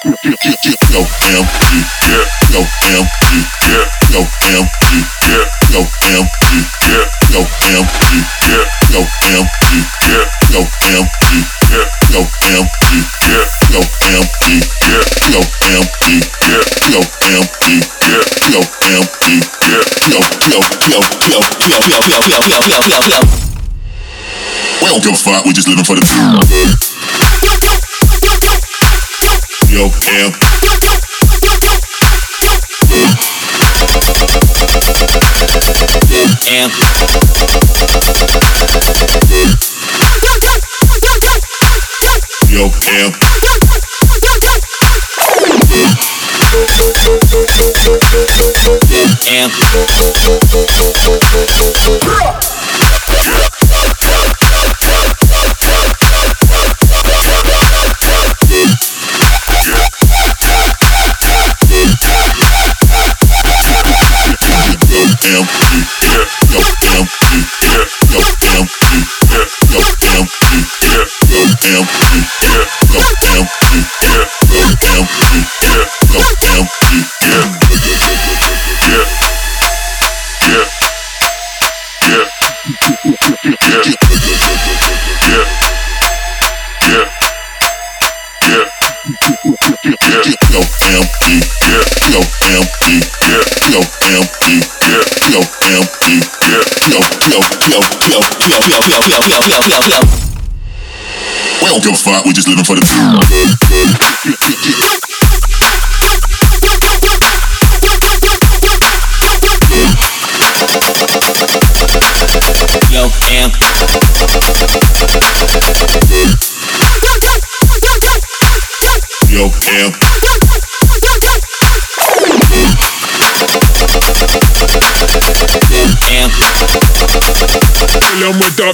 We don't give a fuck, we just living for the yo, amp. Amp. Yo, amp. Amp. We don't give a fuck, we just living for the yo, amp. Yo, amp. Amp. With the